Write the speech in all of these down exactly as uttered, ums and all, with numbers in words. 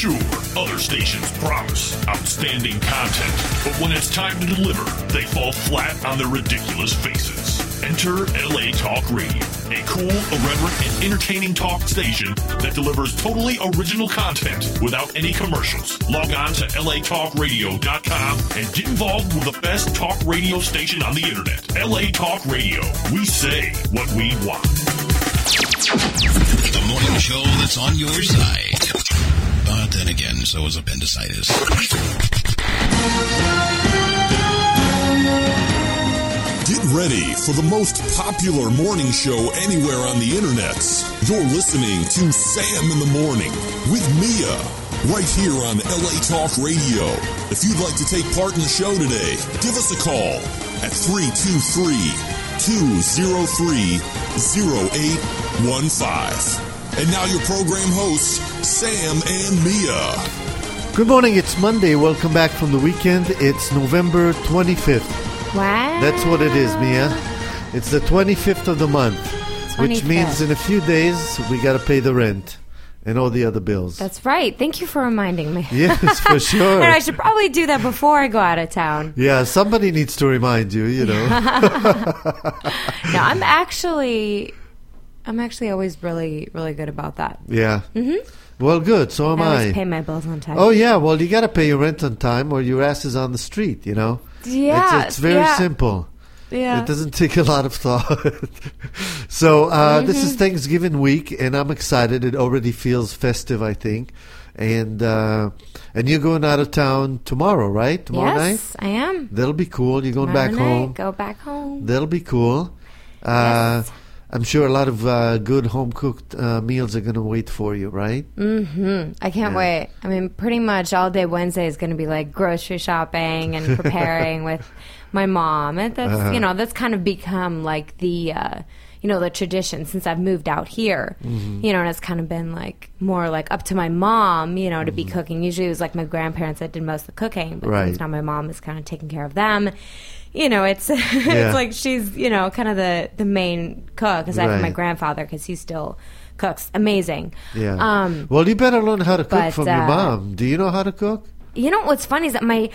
Sure, other stations promise outstanding content, but when it's time to deliver, they fall flat on their ridiculous faces. Enter L A Talk Radio, a cool, irreverent, and entertaining talk station that delivers totally original content without any commercials. Log on to L A talk radio dot com and get involved with the best talk radio station on the internet. L A Talk Radio. We say what we want. The morning show that's on your side. But then again, so is appendicitis. Get ready for the most popular morning show anywhere on the internet. You're listening to Sam in the Morning with Mia, right here on L A Talk Radio. If you'd like to take part in the show today, give us a call at three two three, two zero three, zero eight one five. And now your program hosts, Sam and Mia. Good morning, it's Monday. Welcome back from the weekend. It's November twenty-fifth. Wow. That's what it is, Mia. It's the twenty-fifth of the month, twenty-fifth. Which means in a few days we got to pay the rent and all the other bills. That's right. Thank you for reminding me. Yes, for sure. And I should probably do that before I go out of town. Yeah, somebody needs to remind you, you know. No, I'm actually, I'm actually always really, really good about that. Yeah. Mm-hmm. Well, good. So am I. I. always pay my bills on time. Oh, yeah. Well, you got to pay your rent on time or your ass is on the street, you know. Yeah. It's, it's very yeah. simple. Yeah. It doesn't take a lot of thought. So uh, mm-hmm. This is Thanksgiving week, and I'm excited. It already feels festive, I think. And uh, and you're going out of town tomorrow, right? Tomorrow night? Yes, I am. That'll be cool. You're going Tomorrow back night, home. Go back home. That'll be cool. Uh, Yes. I'm sure a lot of uh, good home-cooked uh, meals are going to wait for you, right? Mm-hmm. I can't Yeah. wait. I mean, pretty much all day Wednesday is going to be like grocery shopping and preparing with my mom. And that's, Uh-huh. you know, that's kind of become like the, uh, you know, the tradition since I've moved out here. Mm-hmm. You know, and it's kind of been like more like up to my mom, you know, to Mm-hmm. be cooking. Usually it was like my grandparents that did most of the cooking. But Right. since now my mom is kind of taking care of them. You know, it's Yeah. it's like she's, you know, kind of the, the main cook, aside from my Right. grandfather, because he still cooks amazing. Yeah. Um, well, you better learn how to cook but, from your uh, mom. Do you know how to cook? You know what's funny is that my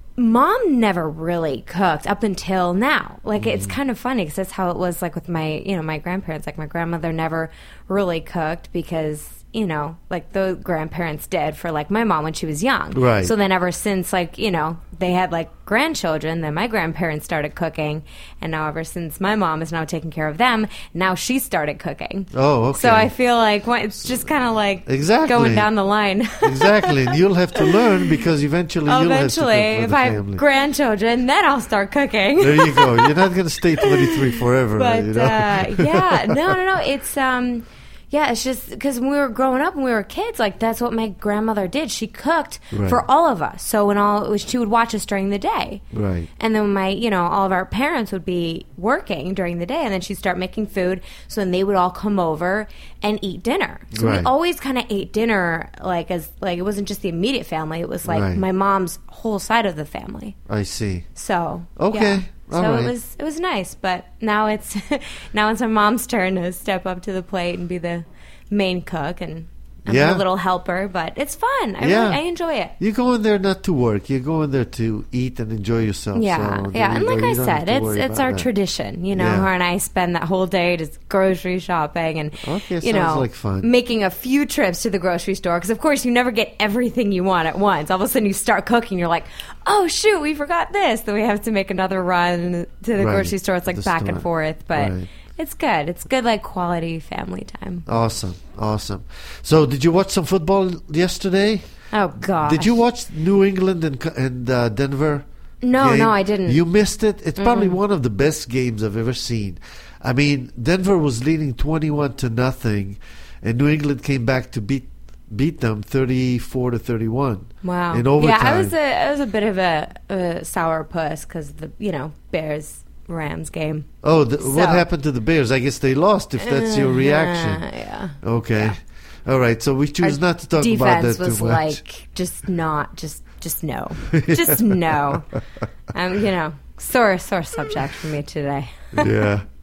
mom never really cooked up until now. Like it's kind of funny because that's how it was like with my, you know, my grandparents. Like my grandmother never really cooked because, you know, like the grandparents did for like my mom when she was young. Right. So then ever since like, you know, they had like grandchildren, then my grandparents started cooking. And now ever since my mom is now taking care of them, now she started cooking. Oh, okay. So I feel like well, it's just kind of like Exactly. going down the line. Exactly. And you'll have to learn because eventually you'll Eventually, have to cook for if the I family. have grandchildren, then I'll start cooking. There you go. You're not going to stay twenty-three forever. But you know? uh, yeah, no, no, no. It's um, yeah, it's just because when we were growing up and we were kids, like that's what my grandmother did. She cooked Right. for all of us. So when all she would watch us during the day, Right. and then my, you know, all of our parents would be working during the day, and then she'd start making food. So then they would all come over and eat dinner. So Right. we always kind of ate dinner like as like it wasn't just the immediate family. It was like Right. my mom's whole side of the family. I see. So Okay. yeah. All so right. it was it was nice, but now it's now it's my mom's turn to step up to the plate and be the main cook, and I'm Yeah. a little helper, but it's fun. I Yeah. really, I enjoy it. You go in there not to work. You go in there to eat and enjoy yourself. Yeah, So there yeah, you and go. like You I don't have said, to it's worry it's about our that. tradition. You know, Yeah. her and I spend that whole day just grocery shopping and Okay, you sounds know like fun. making a few trips to the grocery store because of course you never get everything you want at once. All of a sudden you start cooking, you're like, oh shoot, we forgot this. Then we have to make another run to the Right, grocery store. It's like the back store. and forth, but. Right. It's good. It's good, like quality family time. Awesome, awesome. So, did you watch some football yesterday? Oh God! Did you watch New England and and uh, Denver? No, game? no, I didn't. You missed it. It's probably one of the best games I've ever seen. I mean, Denver was leading twenty-one to nothing, and New England came back to beat beat them thirty-four to thirty-one. Wow. In overtime. Yeah, I was a I was a bit of a, a sour puss because the you know Bears Rams game. Oh, the, So- what happened to the Bears? I guess they lost. If that's your Uh, reaction. yeah. Okay. Yeah. All right. So we choose Our not to talk about that defense too was much. like just not just just no just no. Um, you know, sore sore subject for me today. Yeah.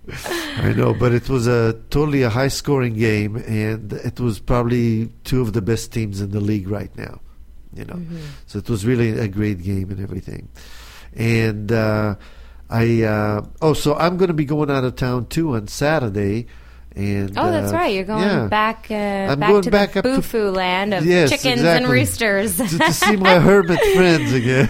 I know, but it was a totally a high-scoring game, and it was probably two of the best teams in the league right now. You know, Mm-hmm. so it was really a great game and everything. And uh, I uh, oh, so I'm going to be going out of town too on Saturday. And Oh, that's uh, right. You're going yeah. back uh, I'm back going to back the up to- boo-foo land of Yes, chickens exactly. and roosters. to, to see my hermit friends again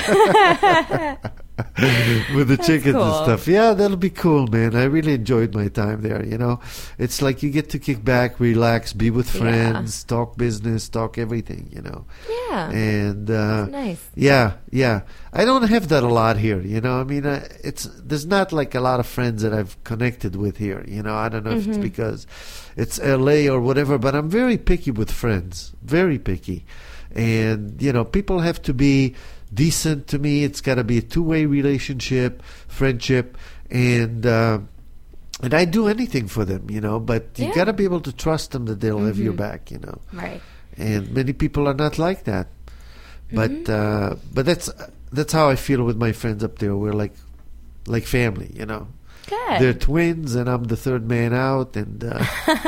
with the chickens and cool. stuff. Yeah, that'll be cool, man. I really enjoyed my time there. You know, it's like you get to kick back, relax, be with Yeah. friends, talk business, talk everything. You know, Yeah. and uh, Nice. yeah, yeah. I don't have that a lot here. You know, I mean, uh, it's there's not like a lot of friends that I've connected with here. You know, I don't know if it's because it's L A or whatever, but I'm very picky with friends, very picky, and you know, people have to be decent to me. It's got to be a two-way relationship, friendship, and uh, and I do anything for them. You know, but you Yeah. got to be able to trust them that they'll have your back. You know. Right. And many people are not like that. But uh, but that's that's how I feel with my friends up there. We're like like family, you know. Good. They're twins, and I'm the third man out, and, uh,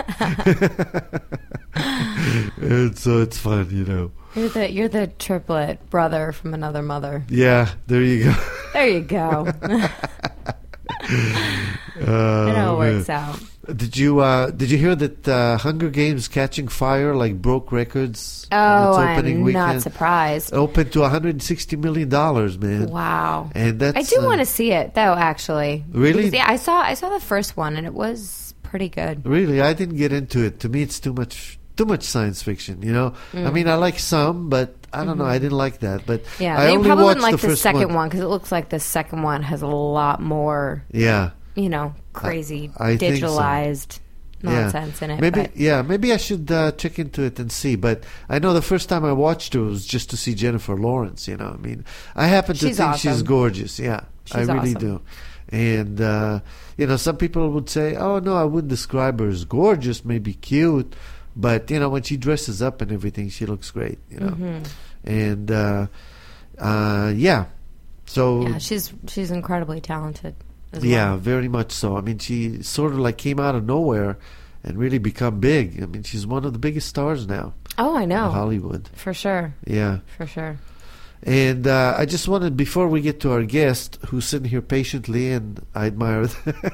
and so it's fun, you know. You're the you're the triplet brother from another mother. Yeah, there you go. There you go. Uh, I know it man. works out. Did you uh, did you hear that uh, Hunger Games Catching Fire like broke records on Oh, its opening I'm weekend? not surprised. Opened to one hundred sixty million dollars, man. Wow. And that's I do uh, want to see it though. Actually, Really? Because, yeah, I saw I saw the first one and it was pretty good. Really, I didn't get into it. To me, it's too much, too much science fiction. You know, I mean, I like some, but I don't know. I didn't like that. But Mm-hmm. Yeah, I they only probably watched wouldn't like the, the, first second one because it looks like the second one has a lot more, Yeah, you know, crazy I think so. digitalized nonsense yeah. in it. Maybe, but yeah, maybe I should uh, check into it and see. But I know the first time I watched it was just to see Jennifer Lawrence. You know, I mean, I happen to She's think she's awesome. gorgeous. Yeah, I She's really awesome. do. And uh, you know, some people would say, "Oh no, I wouldn't describe her as gorgeous. Maybe cute." But you know, when she dresses up and everything, she looks great. You know, Mm-hmm. and uh, uh, yeah, so yeah, she's she's incredibly talented. As yeah, well. very much so. I mean, she sort of like came out of nowhere and really become big. I mean, she's one of the biggest stars now Oh, I in know Hollywood. for sure, Yeah, for sure. and uh, I just wanted, before we get to our guest, who's sitting here patiently, and I admire.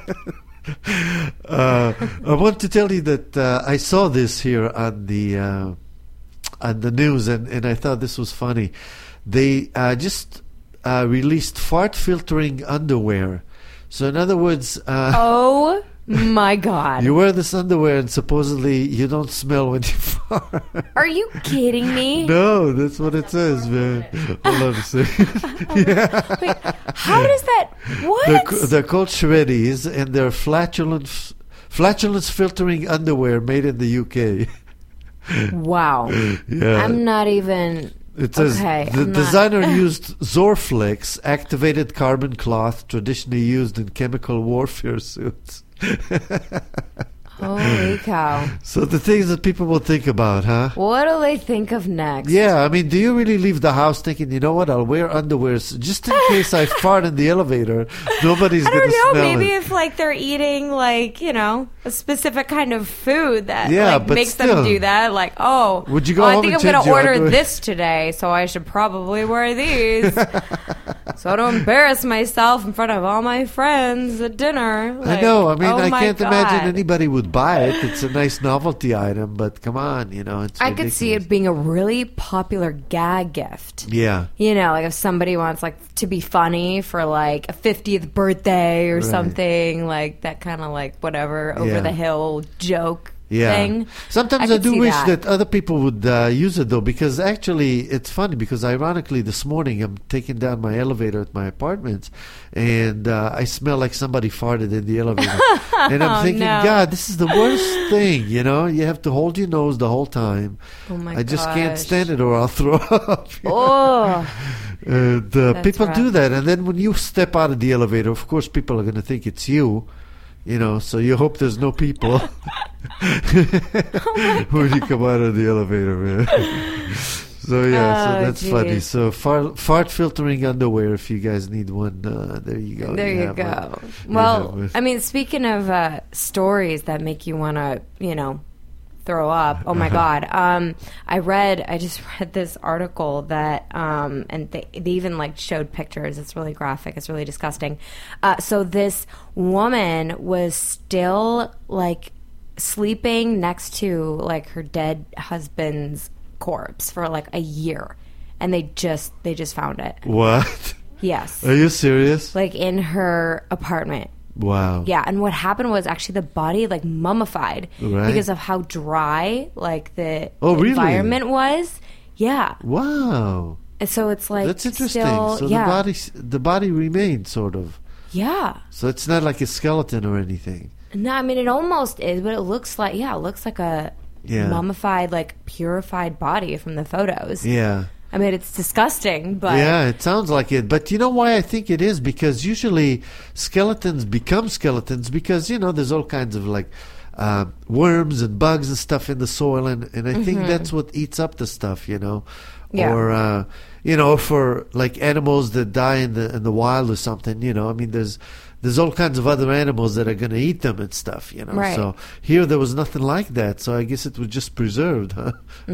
uh, I want to tell you that uh, I saw this here on the uh, on the news, and, and I thought this was funny. They uh, just uh, released fart filtering underwear. So in other words, uh, Oh my God! you wear this underwear, and supposedly you don't smell when you fart. Are you kidding me? No, that's what it says, man. Hold on a second. Wait, how does that? What? They're, c- they're called Shreddies, and they're flatulence, flatulence filtering underwear made in the U K. Wow! Yeah. I'm not even. It says Okay, the I'm not- designer used Zorflex, activated carbon cloth traditionally used in chemical warfare suits. Holy cow! So the things that people will think about, huh? What do they think of next? Yeah, I mean, do you really leave the house thinking, you know what, I'll wear underwear s- just in case I fart in the elevator? Nobody's I going don't to know. smell Maybe it. if like they're eating like you know a specific kind of food that Yeah, like but makes still. them do that. Like, oh, Would you go oh, I home think and I'm change gonna your order underwear? this today, so I should probably wear these, so I don't embarrass myself in front of all my friends at dinner. I Like, know. I mean, oh I my can't God. imagine anybody would buy it. It's a nice novelty item, but come on, you know, it's I could see ridiculous. it being a really popular gag gift. Yeah. You know, like if somebody wants like to be funny for like a fiftieth birthday or Right. something, like that kind of like whatever over Yeah. the hill joke Yeah. thing. Sometimes I I, could do see wish that. that. other people would uh, use it, though, because actually it's funny because ironically this morning I'm taking down my elevator at my apartment and uh, I smell like somebody farted in the elevator. And I'm Oh, thinking, no. God, this is the worst thing, you know? You have to hold your nose the whole time. Oh my I just can't gosh. stand it or I'll throw up. Oh, And uh, That's people do rough. that. And then when you step out of the elevator, of course, people are going to think it's you. You know, so you hope there's no people Oh when you come out of the elevator, man. So yeah, so Oh, that's geez. funny. So fart, fart filtering underwear. If you guys need one, uh, there you go. There you, have go. one. You Well, have one. I mean, speaking of uh, stories that make you want to, you know, throw up. Oh my God. Um, I read, I just read this article that, um, and they, they even like showed pictures. It's really graphic. It's really disgusting. Uh, so this woman was still like sleeping next to like her dead husband's corpse for like a year. And they just, they just found it. What? Yes. Are you serious? Like in her apartment. Wow. Yeah, and what happened was actually the body like mummified Right. because of how dry like the Oh, really? environment was. Yeah, Wow. and so it's like That's interesting. Still, so yeah, the body, the body remained sort of. yeah. So it's not like a skeleton or anything. No, I mean it almost is, but it looks like yeah, it looks like a Yeah. mummified, like purified body from the photos. Yeah. I mean it's disgusting, but Yeah, it sounds like it. But you know why I think it is? Because usually skeletons become skeletons because, you know, there's all kinds of like uh, worms and bugs and stuff in the soil. And, and I think that's what eats up the stuff, you know. Yeah. Or, uh, you know, for like animals that die in the in the wild or something, you know. I mean, there's there's all kinds of other animals that are going to eat them and stuff, you know. Right. So here there was nothing like that. So I guess it was just preserved, huh?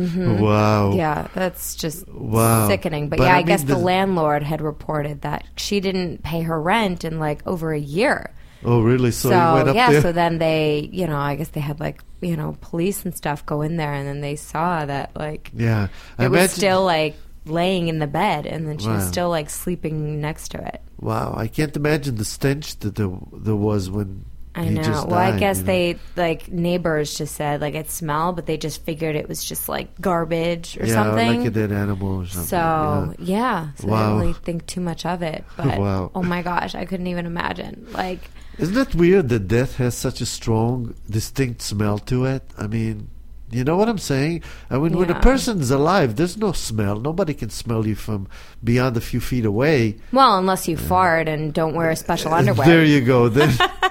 Wow. yeah, that's just Wow. sickening. But, But yeah, I I, guess mean, the the- landlord had reported that she didn't pay her rent in like over a year. Oh, really? So, So, you went up yeah, there? so then they, you know, I guess they had like, you know, police and stuff go in there, and then they saw that like Yeah. I it was imagine- still like laying in the bed, and then she was Wow. still like sleeping next to it. Wow, I can't imagine the stench that there, there was when I he know. just Well, I died, guess you know. they like neighbors just said like it smelled, but they just figured it was just like garbage or yeah, something. like a dead animal or something. So yeah. yeah, so I Wow. didn't really think too much of it. But Wow. oh my gosh, I couldn't even imagine. Like Isn't it weird that death has such a strong, distinct smell to it? I mean, you know what I'm saying? I mean, when a Yeah. person's alive, there's no smell. Nobody can smell you from beyond a few feet away. well, unless you fart and don't wear special underwear. There you go. Then,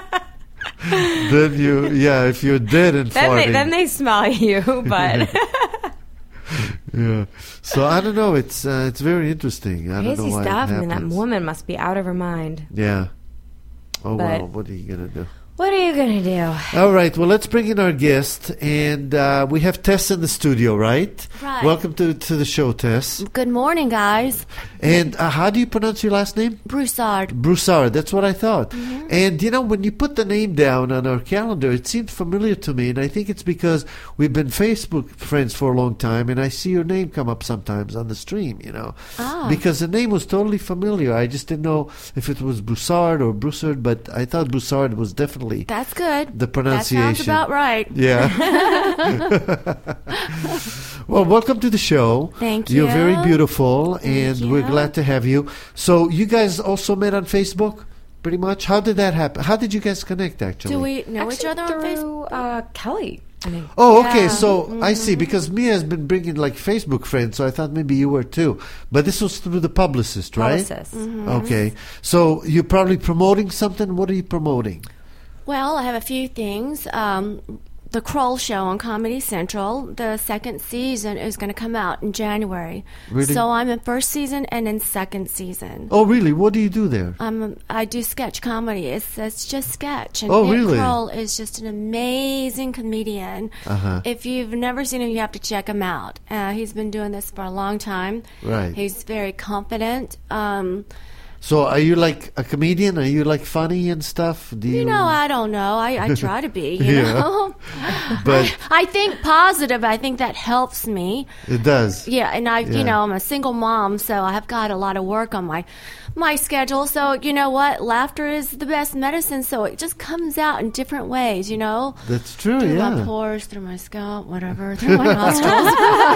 then you, yeah, if you're dead and then farting. they then they smell you, but yeah. So I don't know. It's uh, it's very interesting. I don't know crazy why it stuff. I mean, that happens. woman must be out of her mind. Yeah. Oh, But- well, what are you going to do? What are you gonna do? All right, well, let's bring in our guest. And uh, we have Tess in the studio, right? Right. Welcome to, to the show, Tess. Good morning, guys. And uh, how do you pronounce your last name? Broussard. Broussard, that's what I thought. Mm-hmm. And, you know, when you put the name down on our calendar, it seemed familiar to me. And I think it's because we've been Facebook friends for a long time. And I see your name come up sometimes on the stream, you know. Ah. Because the name was totally familiar. I just didn't know if it was Broussard or Broussard, but I thought Broussard was definitely That's good. the pronunciation. That sounds about right. Yeah. Well, welcome to the show. Thank You're you. very beautiful, and you. we're glad to have you. So, you guys also met on Facebook, pretty much? How did that happen? How did you guys connect, actually? Do we know each other on Facebook? through uh, Kelly. I mean, Oh, okay. Yeah. So, I see. Because Mia has been bringing, like, Facebook friends, so I thought maybe you were too. But this was through the publicist, right? publicist. Okay. So, you're probably promoting something? What are you promoting? Well, I have a few things. Um, the Kroll Show on Comedy Central, the second season is going to come out in January. Really? So I'm in first season and in second season. Oh, really? What do you do there? Um, I do sketch comedy. It's it's just sketch. And Oh, Nick really? Kroll is just an amazing comedian. Uh-huh. If you've never seen him, you have to check him out. Uh, he's been doing this for a long time. Right. He's very confident. Um, So, are you like a comedian? Are you like funny and stuff? Do you, you know, I don't know. I, I try to be, you Yeah. know. But I think positive. I think that helps me. it does. Yeah, and I, Yeah. you know, I'm a single mom, so I have got a lot of work on my my schedule. So you know what, laughter is the best medicine. So it just comes out in different ways, you know, That's true, through my yeah. pores, through my scalp, whatever, through my nostrils.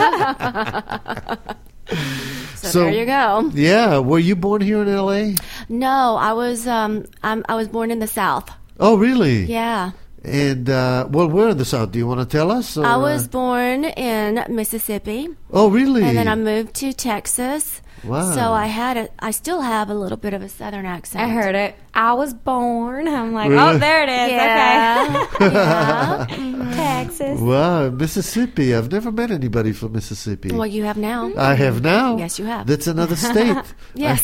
so, So- there you go. Yeah, were you born here in L A? No, I was um I'm, I was born in the South. Oh, really? Yeah. And, uh, well, where in the South? Do you want to tell us? or, I uh, was born in Mississippi, Oh, really? and then I moved to Texas. Wow. So I had a, I still have a little bit of a Southern accent. I heard it. I was born. I'm like, Really? oh, there it is. Yeah. Okay. yeah. Texas. Wow, Mississippi. I've never met anybody from Mississippi. Well, you have now. I have now. Yes, you have. That's another state. Yes.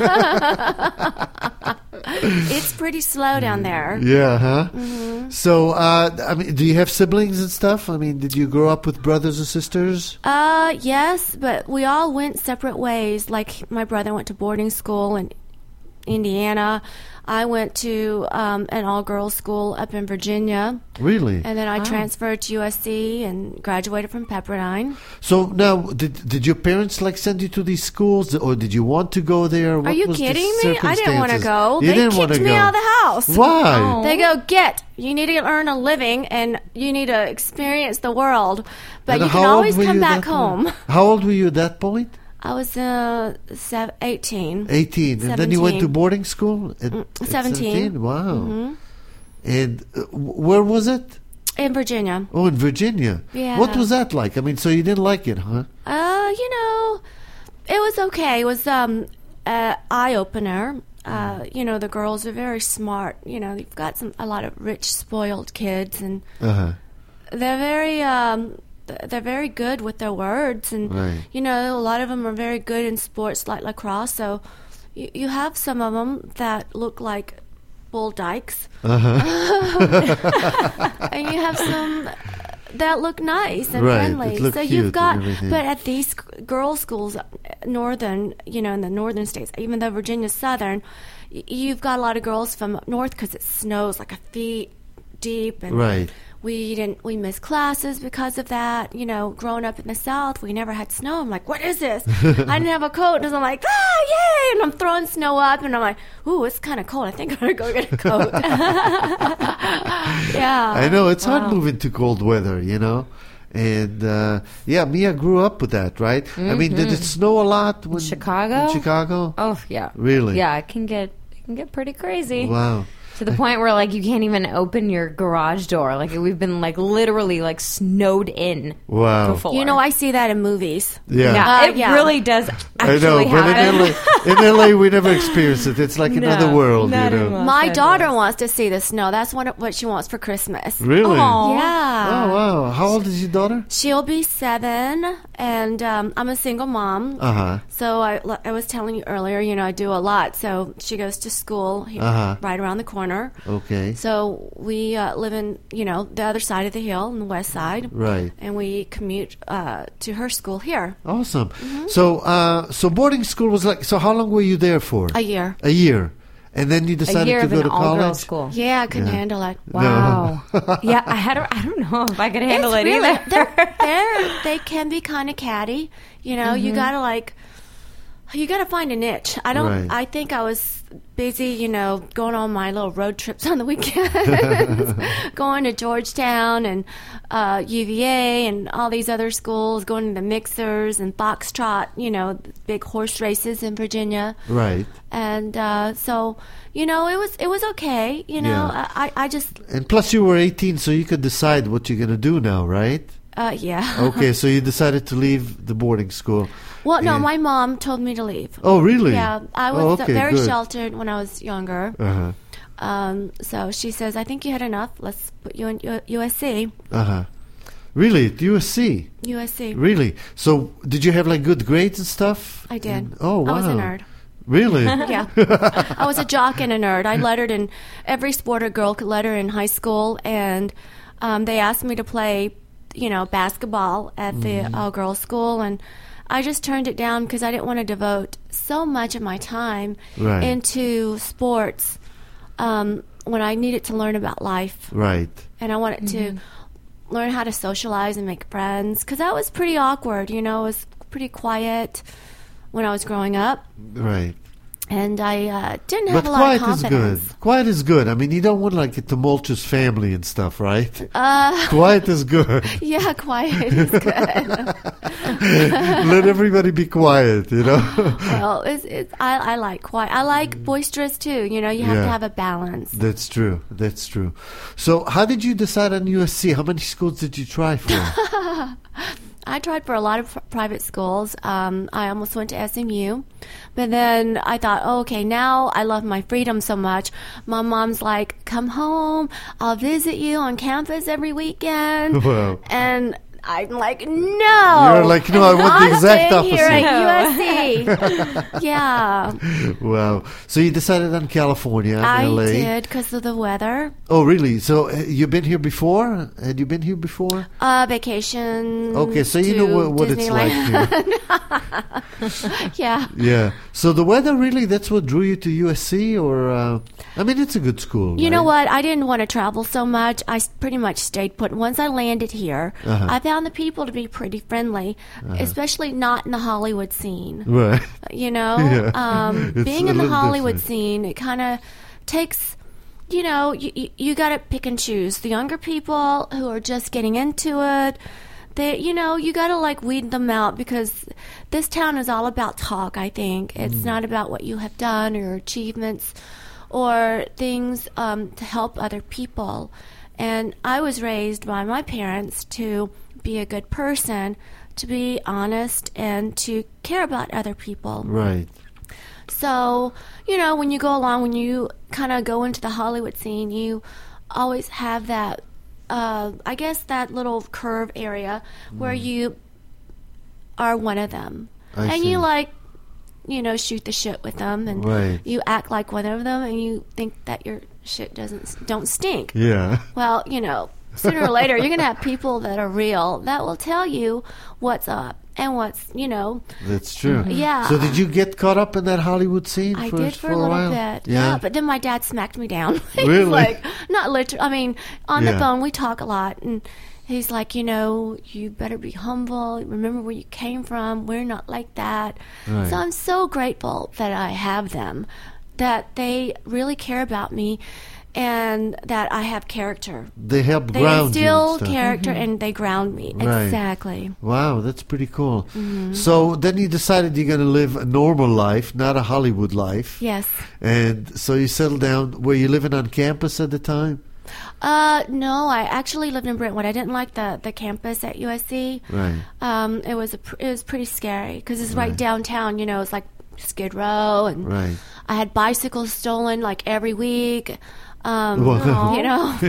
I- It's pretty slow down there. yeah, huh? Mm-hmm. So, uh, I mean, do you have siblings and stuff? I mean, did you grow up with brothers or sisters? Uh, yes, but we all went separate ways. Like, my brother went to boarding school in Indiana. I went to um, an all-girls school up in Virginia. Really? And then I transferred to U S C and graduated from Pepperdine. So now, did did your parents like send you to these schools, or did you want to go there? What Are you was the kidding me? I didn't want to circumstances? go. You They didn't want kicked to me go. out of the house. Why? Oh. They go, get, you need to earn a living and you need to experience the world. But And you how can old always were come you back that home. point? How old were you at that point? I was uh, sev- eighteen. Eighteen, and then you went to seventeen. boarding school at, at seventeen. Wow. Mm-hmm. And uh, where was it? In Virginia. Oh, in Virginia. Yeah. What was that like? I mean, so you didn't like it, huh? Uh, you know, it was okay. It was um, an eye-opener. Uh, you know, the girls are very smart. You know, you've got some a lot of rich, spoiled kids, and Uh huh. they're very um, th- they're very good with their words, and Right. you know, a lot of them are very good in sports like lacrosse. So you, you have some of them that look like bull dykes, Uh huh. and you have some that look nice and Right, friendly. that look so cute you've and got, everything. but at these sc- girls' schools, uh, northern, you know, in the northern states, even though Virginia's southern, y- you've got a lot of girls from up north because it snows like a feet deep, and Right. we didn't we missed classes because of that. You know, growing up in the South, we never had snow. I'm like, what is this? I didn't have a coat, and I'm like, ah, yay! And I'm throwing snow up, and I'm like, ooh, it's kind of cold. I think I'm gonna go get a coat. Yeah, I know it's hard moving to cold weather, you know. And uh, yeah, Mia grew up with that, right? I mean, did it snow a lot when Chicago? In Chicago? Oh yeah. Really? Yeah, it can get it can get pretty crazy. Wow. To the point where like you can't even open your garage door. Like we've been like literally like snowed in Wow. before. You know, I see that in movies. Yeah. yeah, Uh, it yeah. really does I know, actually but in happen. L A, in L A, we never experience it. It's like another No, world, not you know. in Los My Angeles. daughter wants to see the snow. That's one of what she wants for Christmas. Really? Aw. Yeah. Oh wow! How old is your daughter? She'll be seven, and um, I'm a single mom. Uh huh. So I, I was telling you earlier, you know, I do a lot. So she goes to school here, Uh-huh. right around the corner. Okay. So we uh, live in, you know, the other side of the hill, on the west side. Right. And we commute uh, to her school here. Awesome. So, uh, so boarding school was like. So, how long were you there for? A year. A year, and then you A decided year to of go an to college. all-girls school. Yeah, I couldn't handle it. Wow. yeah, I had. I don't know if I could handle It's it really, either. they're, they're, they can be kind of catty. You know, you gotta like, you gotta find a niche. I don't. Right. I think I was busy, you know, going on my little road trips on the weekends, going to Georgetown and uh, U V A and all these other schools, going to the mixers and Foxtrot, you know, big horse races in Virginia. Right. And uh, so, you know, it was it was okay. You know, Yeah. I, I just, And plus, you were eighteen, so you could decide what you're gonna do now, right? uh, yeah. Okay, so you decided to leave the boarding school. Well, no, And- my mom told me to leave. Oh, really? Yeah, I was Oh, uh, okay, very good. sheltered when I was younger. Uh-huh. Um, so she says, I think you had enough. Let's put you in U- USC. Uh-huh. Really? At U S C? U S C. Really? So, did you have like good grades and stuff? I did. And- oh, wow. I was a nerd. Really? Yeah. I was a jock and a nerd. I lettered in, every sport a girl could letter in high school. And um, they asked me to play, you know, basketball at the Mm-hmm. all-girls school. And I just turned it down because I didn't want to devote so much of my time Right. into sports um, when I needed to learn about life. Right. And I wanted to learn how to socialize and make friends because that was pretty awkward. You know, it was pretty quiet when I was growing up. Right. And I uh, didn't have But a lot quiet of is good. confidence. Quiet is good. I mean, you don't want like a tumultuous family and stuff, right? Uh, Quiet is good. yeah, quiet is good. Let everybody be quiet, you know? Well, it's, it's, I, I like quiet. I like boisterous too. You know, you have Yeah. to have a balance. That's true. That's true. So, how did you decide on U S C? How many schools did you try for? I tried for a lot of pr- private schools. Um, I almost went to S M U, but then I thought, oh, okay, now I love my freedom so much. My mom's like, come home, I'll visit you on campus every weekend. Wow. And I'm like, no. You're like, no, I want the exact I'm staying here opposite. at U S C. Yeah, Wow. So you decided on California, I L A. did because of the weather. Oh, really? So uh, you've been here before? Had you been here before? Uh, vacation. Okay, so you know to what, what it's like Disneyland. here. Yeah. Yeah. So the weather, really, that's what drew you to U S C? Or, uh, I mean, it's a good school, You know right? what? I didn't want to travel so much. I s- pretty much stayed put. Once I landed here, Uh-huh. I found the people to be pretty friendly, especially not in the Hollywood scene. Right. You know, Yeah. um, It's being a in the little Hollywood different. scene, it kind of takes, you know, you, you, you got to pick and choose. The younger people who are just getting into it, they, you know, you got to like weed them out because this town is all about talk, I think. It's Mm. not about what you have done or achievements or things um, to help other people. And I was raised by my parents to be a good person, to be honest, and to care about other people. Right. So, you know, when you go along, when you kind of go into the Hollywood scene, you always have that, uh, I guess, that little curve area where you are one of them. I and see. you, like, you know, shoot the shit with them, and Right. you act like one of them, and you think that your shit doesn't don't stink. Yeah. Well, you know, sooner or later, you're going to have people that are real that will tell you what's up and what's, you know, That's true. Yeah. So did you get caught up in that Hollywood scene I for, did for, for a little while? bit. Yeah. Yeah, but then my dad smacked me down. He's Really? like, not literally. I mean, on Yeah. the phone, we talk a lot. And he's like, you know, you better be humble. Remember where you came from. We're not like that. Right. So I'm so grateful that I have them, that they really care about me, and that I have character. They help They ground you. instill and stuff. character and they ground me. Right. Exactly. Wow, that's pretty cool. Mm-hmm. So then you decided you're going to live a normal life, not a Hollywood life. Yes. And so you settled down. Were you living on campus at the time? Uh, no, I actually lived in Brentwood. I didn't like the, the campus at U S C. Right. Um, it was a, pr- it was pretty scary because it's right downtown. You know, it's like Skid Row, and Right. I had bicycles stolen like every week. Um, Wow. you know,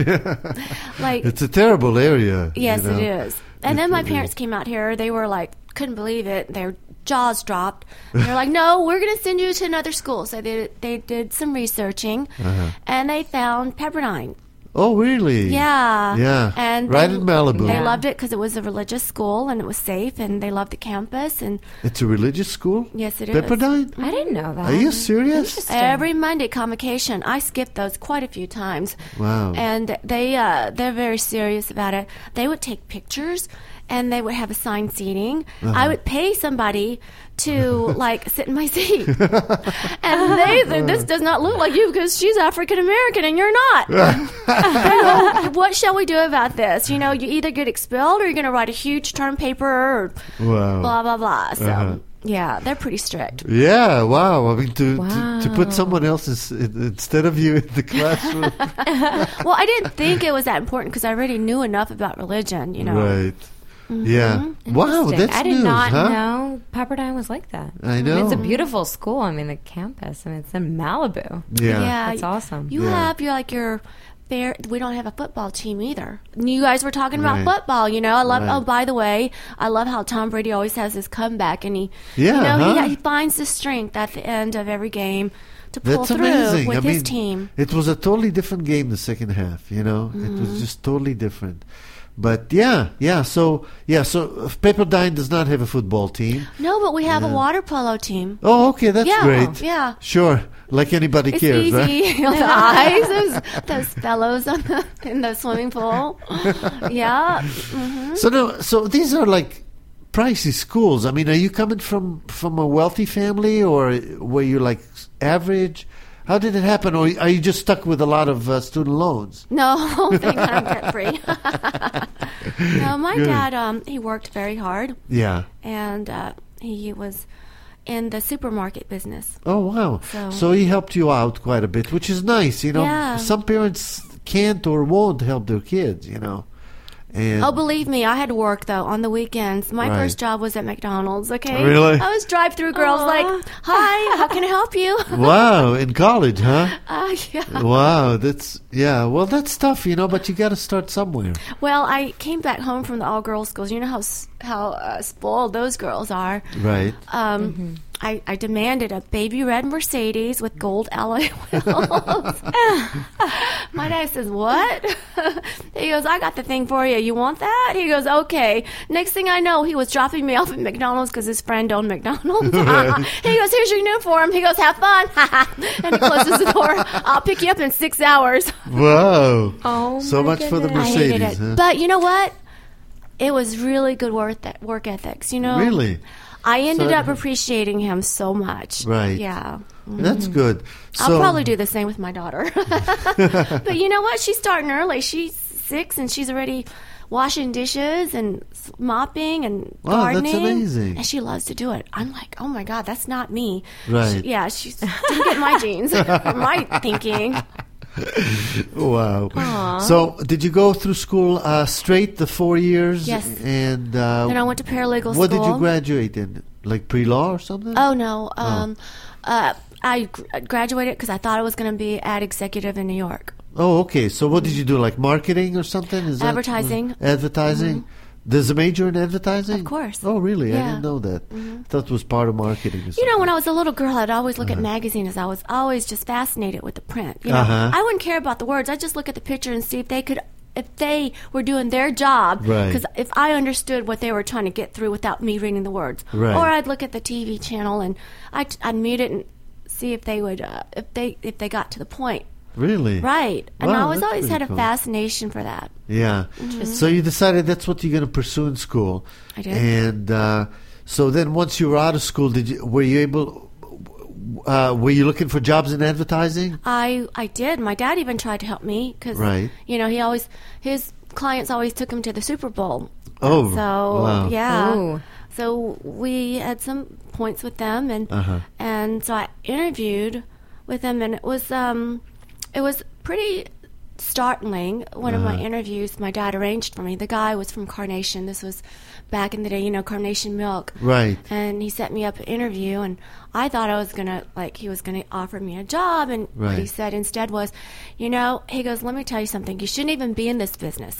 like It's a terrible area. yes, you know? it is. And It then my really parents is. came out here. They were like, couldn't believe it. Their jaws dropped. They're like, no, we're going to send you to another school. So they they did some researching, Uh-huh. and they found Pepperdine. Oh, really? Yeah. Yeah. And right they, in Malibu. They Yeah. loved it because it was a religious school and it was safe, and they loved the campus. And It's a religious school? yes, it is. Pepperdine? I didn't know that. Are you serious? Interesting. Every Monday convocation, I skipped those quite a few times. Wow. And they uh, they're very serious about it. They would take pictures, and they would have assigned seating. Uh-huh. I would pay somebody to like sit in my seat, and they said, "This does not look like you because she's African American and you're not." You know, what shall we do about this? You know, you either get expelled or you're going to write a huge term paper or Wow. blah blah blah. So Uh-huh. yeah, they're pretty strict. Yeah, wow. I mean, to, to, to Wow. put someone else is, instead of you in the classroom. Well, I didn't think it was that important because I already knew enough about religion. You know. Right. Yeah. Wow, Interesting. that's I did news, not huh? know Pepperdine was like that. I mean, know. it's a beautiful school. I mean, the campus. I mean, it's in Malibu. Yeah. That's awesome. You Yeah. have your like your fair. We don't have a football team either. You guys were talking about Right. football. You know, I love. Right. Oh, by the way, I love how Tom Brady always has his comeback, and he, Yeah, you know, huh? he, he finds the strength at the end of every game to pull That's through amazing. with I his mean, team. it was a totally different game the second half, you know? It Mm-hmm. was just totally different. But yeah, yeah, so yeah, so uh, Pepperdine does not have a football team. No, but we have a water polo team. Oh, okay, that's Yeah, great. yeah. Sure. Like anybody It's cares, right? easy on the eyes. Those, those fellows on the, in the swimming pool. Yeah. So no, so these are like pricey schools. I mean, are you coming from from a wealthy family, or were you like average? How did it happen, or are you just stuck with a lot of uh, student loans? No, thank God I'm debt free. No, my Good. dad, um, he worked very hard, Yeah. and uh, he was in the supermarket business. Oh wow. So- So he helped you out quite a bit, which is nice. You know, Yeah. some parents can't or won't help their kids. You know, And Oh, believe me, I had to work, though, on the weekends. My Right. first job was at McDonald's, okay? Really? I was drive-through girls Aw. like, hi, how can I help you? wow, in college, huh? Uh, yeah. Wow, that's yeah. Well, that's tough, you know. But you got to start somewhere. Well, I came back home from the all-girls schools. You know how s- how uh, spoiled those girls are. Right. Um, I, I demanded a baby red Mercedes with gold alloy wheels. My dad says, what? He goes, I got the thing for you. You want that? He goes, okay. Next thing I know, he was dropping me off at McDonald's because his friend owned McDonald's. He goes, here's your uniform. He goes, have fun. And he closes the door. I'll pick you up in six hours. Wow. Oh, so my much for the goodness. I hated Mercedes, it. huh? But you know what? It was really good work, work ethics, you know? Really? I ended So- up appreciating him so much. Right. Yeah. That's good. So, I'll probably do the same with my daughter. But you know what? She's starting early. She's six and she's already washing dishes and s- mopping and Wow, that's gardening. amazing. And she loves to do it. I'm like, oh my God, that's not me. Right. She, yeah, she didn't get my genes, my thinking. Wow. So, did you go through school uh, straight the four years? Yes. And uh, Then I went to paralegal what school. did you graduate in? Like pre-law or something? Oh no. Um, uh, I gr- graduated because I thought I was going to be ad executive in New York. Oh, okay. So, what did you do? Like marketing or something? Is that- Advertising. advertising. There's a major in advertising? Of course. Oh, really? I Yeah. didn't know that. I thought it was part of marketing. Or You know, something. when I was a little girl, I'd always look at magazines. I was always just fascinated with the print. You know, Uh-huh. I wouldn't care about the words. I'd just look at the picture and see if they could, if they were doing their job. Right. Because if I understood what they were trying to get through without me reading the words, Right. or I'd look at the T V channel and I'd, I'd mute it and see if they would, uh, if they if they got to the point. Really? Right. And Wow, I was that's always pretty had a cool. fascination for that. Yeah. So you decided that's what you're going to pursue in school. I did. And uh, so then, once you were out of school, did you were you able? Uh, were you looking for jobs in advertising? I I did. My dad even tried to help me because, Right. you know, he always his clients always took him to the Super Bowl. Oh, so wow. yeah. Oh. So we had some points with them, and Uh-huh. and so I interviewed with them, and it was um, it was pretty startling. One of my Uh-huh. interviews, my dad arranged for me. The guy was from Carnation. This was back in the day, you know, Carnation Milk. Right. And he set me up an interview, and I thought I was gonna like he was gonna offer me a job, and what he Right. said instead was, you know, he goes, let me tell you something. You shouldn't even be in this business.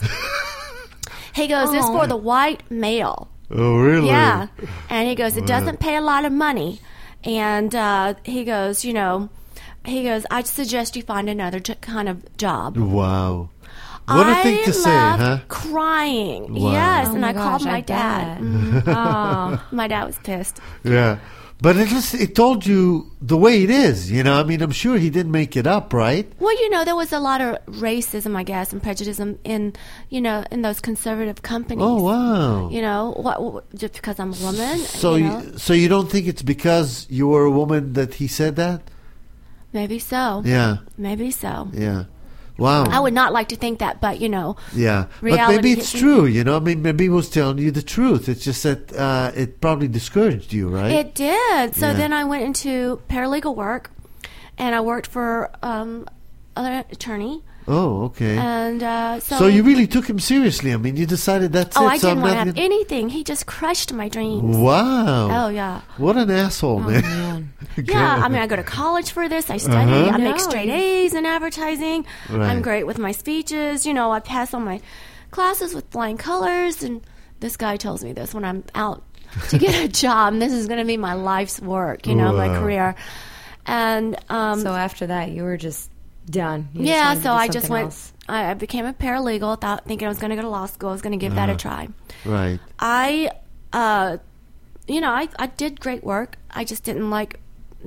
He goes, this is for the white male. Oh, really? Yeah. And he goes, it doesn't pay a lot of money. And uh, he goes, you know, he goes, I suggest you find another j- kind of job. Wow. What a I thing to say, loved huh? crying. Wow. Yes. Oh and my I called gosh, my I dad. bet. Mhm. Oh. My dad was pissed. Yeah. But it just, it told you the way it is, you know. I mean, I'm sure he didn't make it up, right? Well, you know, there was a lot of racism, I guess, and prejudice in, you know, in those conservative companies. Oh, wow. You know, what, what, just because I'm a woman. So, you you, know, so you don't think it's because you were a woman that he said that? maybe so. Yeah, Maybe so. yeah. Wow. I would not like to think that, but you know, Yeah, but reality maybe it's hit me. true. You know, I mean, maybe he was telling you the truth. It's just that uh, it probably discouraged you, right? it did. So Yeah. then I went into paralegal work, and I worked for um, an attorney, oh, okay. and uh, so. so you really took him seriously. I mean, you decided that's Oh, it. I so didn't I'm want to not have gonna- anything. He just crushed my dreams. Wow. Oh yeah. What an asshole, man. Man. Yeah, I mean, I go to college for this. I study. Uh-huh. I make No. straight A's in advertising. Right. I'm great with my speeches. You know, I pass all my classes with flying colors. And this guy tells me this when I'm out to get a job. And this is going to be my life's work, you know, my Wow. career. And um, So after that, you were just done. You just yeah, wanted to so do I just something went. else. I I became a paralegal, thought thinking I was going to go to law school. I was going to give that a Uh-huh. try. Right. I, uh, you know, I, I did great work. I just didn't like,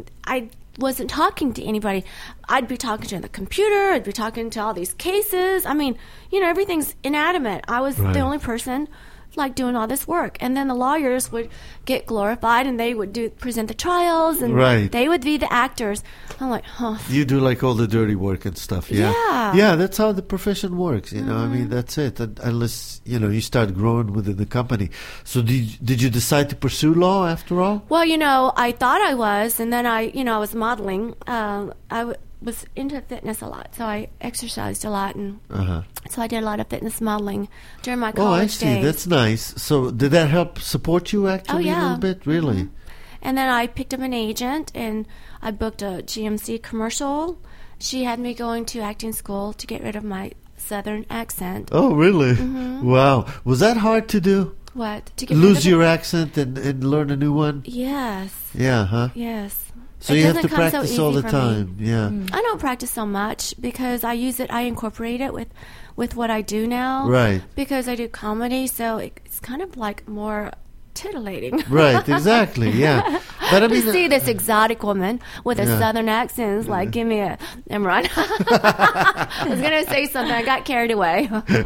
I wasn't talking to anybody. I'd be talking to the computer. I'd be talking to all these cases. I mean, you know, everything's inanimate. I was Right. the only person like doing all this work. And then the lawyers would get glorified and they would do present the trials and Right. they would be the actors. I'm like, huh. You do like all the dirty work and stuff, yeah? Yeah. Yeah, that's how the profession works, you know. I mean, that's it. Un- Unless, you know, you start growing within the company. So did, did you decide to pursue law after all? Well, you know, I thought I was, and then I, you know, I was modeling. Um, I w- was into fitness a lot, so I exercised a lot, and Uh-huh. So I did a lot of fitness modeling during my Oh, college I see. days. That's nice. So did that help support you actually Oh, yeah. a little bit? Really? Mhm. And then I picked up an agent, and I booked a G M C commercial. She had me going to acting school to get rid of my Southern accent. Oh, really? Mm-hmm. Wow. Was that hard to do? What? To get rid Lose of your it? accent and, and learn a new one? Yes. Yeah, huh? Yes. So It you have doesn't to come so practice easy all the for me. time. Yeah. I don't practice so much because I use it. I incorporate it with, with what I do now. Right. Because I do comedy, so it, it's kind of like more titillating. Right, exactly, yeah. But I mean, to see this exotic woman with a Yeah. southern accent is like, give me a Imran. I was going to say something. I got carried away.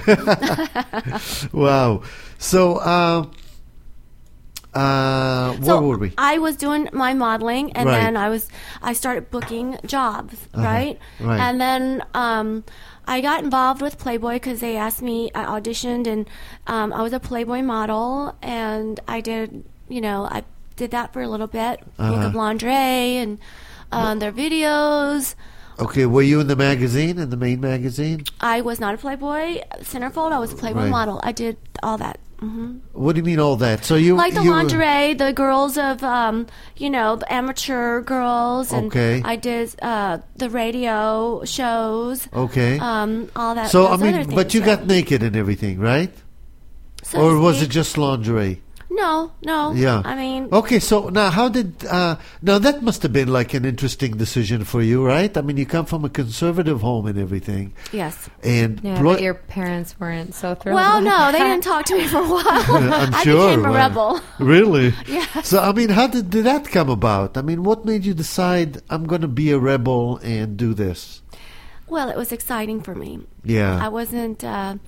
wow. So, uh, uh, where So were we? I was doing my modeling, and Right. then I was I started booking jobs, right? right. And then um, I got involved with Playboy because they asked me. I auditioned, and um, I was a Playboy model, and I did, you know, I did that for a little bit. Uh-huh. Book of lingerie and um, their videos. Okay, were you in the magazine, in the main magazine? I was not a Playboy centerfold. I was a Playboy Right. model. I did all that. hmm What do you mean all that? So you Like the you, lingerie, the girls of, um, you know, the amateur girls. And Okay. I did uh, the radio shows. Okay. Um, all that. so I those mean, other but things, you yeah. got naked and everything, right? So Or to was it speak. just lingerie? No, no. Yeah. I mean, Okay, so now how did uh, now that must have been like an interesting decision for you, right? I mean, you come from a conservative home and everything, yes. and Yeah, plo- but your parents weren't so thrilled. Well, about no, they that. didn't talk to me for a while. I'm I sure. became a wow. rebel. Really? Yeah. So I mean, how did, did that come about? I mean, what made you decide I'm going to be a rebel and do this? Well, it was exciting for me. Yeah. I wasn't. Uh,